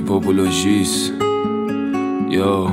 هیپاپولوژیست یا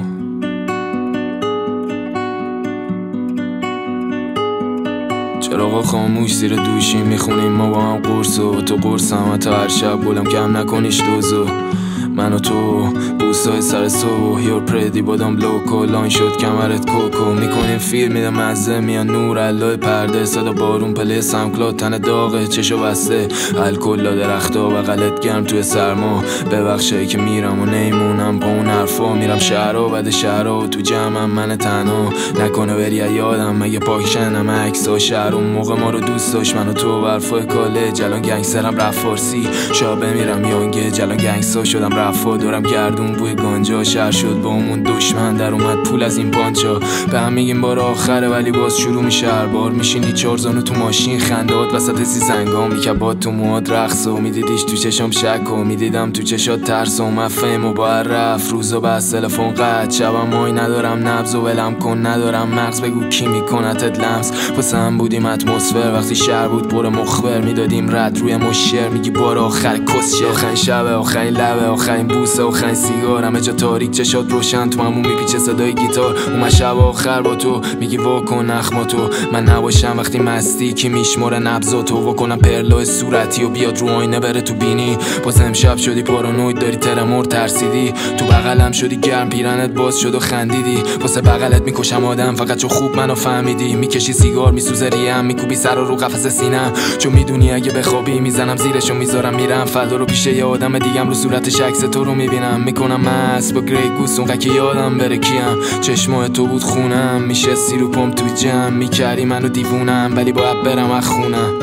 چراغا خاموش زیر دوشیم میخونیم ما با هم قرص و تو قرصم تا هر شب گلم کم نکنیش دوزو من و تو بوسای سر سو یور پردی بادام لوکو لاین شد کمرت کوکو میکنیم فیلم میده مزه میان نور علای پرده صدا بارون پله سمکلاد تن داغه چشو بسته الکل لا درختا بغلت گرم توی سرما ببخشایی که میرم و نیمونم با اون حرفا میرم شهرها بعد شهرها تو جمعم من تنها نکنه بری یادم مگه پاکشنم عکسا شهر اون موقع ما رو دوست داشت من و تو برفای کالج الان گنگسترم رفت فارسی شا بمیرم یانگه جلان گنگستا شدم رفا دارم گردون بوی گانجا شهر شد با همون دشمن در اومد پول از این پانچا به هم میگیم بار آخره ولی باز شروع میشه هر بار میشینی چار زانو تو ماشین خندهات وسط سیزنگا میکبات تو موهات رقص و میدیدیش تو چشام شک و میدیدم تو چشات ترس و مفهم و باید رفت روزا بس تلفن قطع شبم مای ندارم نبض و ولم کن ندارم مغز بگو کی میکنتت لمس واسه هم بودیم اتمسفر وقتی شهر بود پر مخبر میدادیم رد روی مشر میگی بار آخر کسشه آخرین شب آخرین لبه آخرین بوسه آخرین سیگار همه جا تاریک چشات روشن تو همون میپیچه صدای گیتار اومد شب آخر با تو میگی واکن نخماتو من نباشم وقتی مستی کی میشماره نبضاتو واکنم پرلو صورتی و بیاد رو آینه بره تو بینی باز امشب شدی پارانوید داری ترمور ترسیدی تو بغلم شدی گرم پیرنت باز شد و خندیدی واسه بغلت میکشم آدم فقط چون خوب منو فهمیدی میکشی سیگار میسوزه ریم میکوبی سر رو قفس سینم چون میدونی اگه بخوابی میزنم زیرشو میذارم میرم فردا رو پیش یه آدم دیگم رو صورتش عکس تو رو میبینم میکنم مست با گری گوس اون که یادم بره کیم چشمای تو بود خونم میشه سی رو پام تو جمع میکردی منو دیوونم ولی باید برم از خونم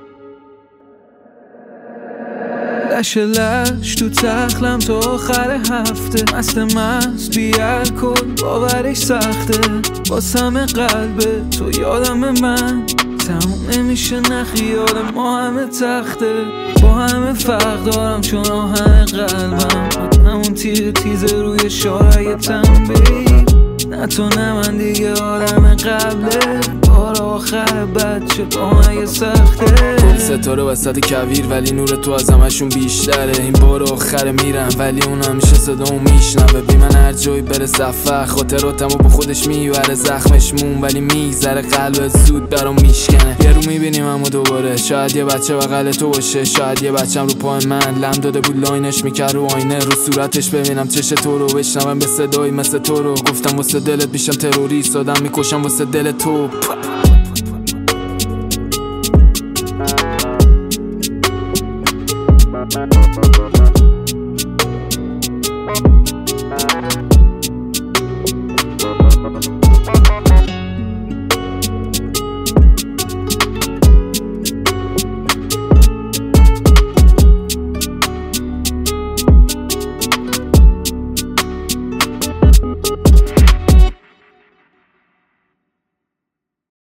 لش لش تو تخلم تا آخر هفته مست بی الکل باورش سخته واسم قلبه تو یادم من تموم نمیشه نخیال ما همه تخته با همه فرق دارم چون آهن قلبم همون تیز روی شارع تنبیل نه تو نه من دیگه آدم قبله بار آخر بچه با من سخته کل ستاره وسط کویر ولی نور تو از همشون بیشتره این بار آخر میرم ولی اون همیشه صدامو میشنوه بی من هر جایی بره سفر خاطراتمو با خودش میبره زخمش مون ولی میگذره قلبت زود برام میشکنه یه رو میبینیم همو دوباره شاید یه بچه بغل تو باشه شاید یه بچم رو پای من لم داده بود لاینش میکرد رو آینه رو صورتش ببینم چش تو رو بشنوم به صدایی مثل تو رو گفتم واسه دلت میشم تروریست آدم میکشم واسه دل تو